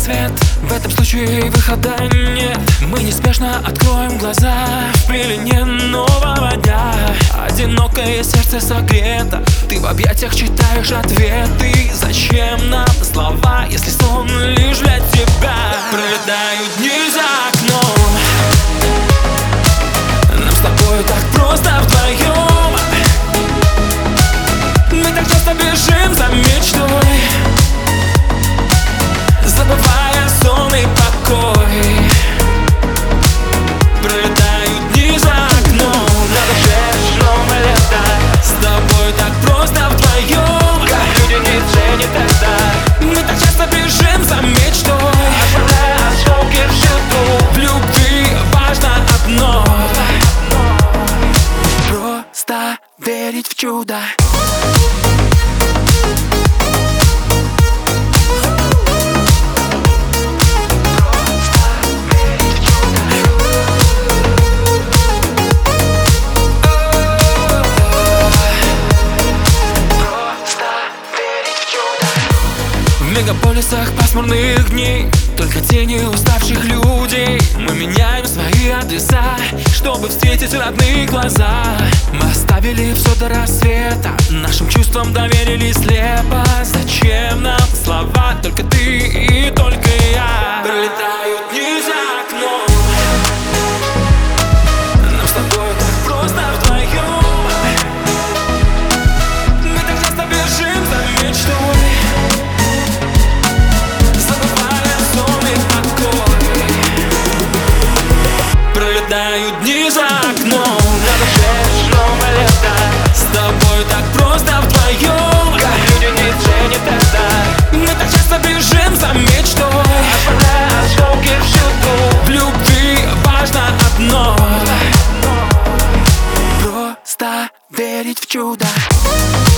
рассвет. В этом случае выхода нет. Мы неспешно откроем глаза в пелене нового дня. Одинокое сердце согрето, ты в объятиях читаешь ответы. Зачем нам слова, если сон лишь для тебя? Пролетают дни за окном, нам с тобой так просто вдвоем. Мы так часто бежим за мечтой, забывая сон и покой. Пролетают дни за окном, на душе снова лето. С тобой так просто вдвоем, как люди не ценят это. Мы так часто бежим за мечтой, оставляя осколки всюду. В любви важно одно — просто верить в чудо. В мегаполисах пасмурных дней только тени уставших людей. Мы меняем свои адреса, чтобы встретить родные глаза. Мы оставили все до рассвета, нашим чувствам доверились слепо. Зачем нам слова, только ты и только я? Пролетают дни за окном, нам с тобой так просто вдвоем. Мы так часто бежим за мечтой, пролетают дни за окном, на душе снова лето. С тобой так просто вдвоем, как люди не ценят это. Мы так часто бежим за мечтой, оставляя осколки всюду. В любви важно одно — просто верить в чудо.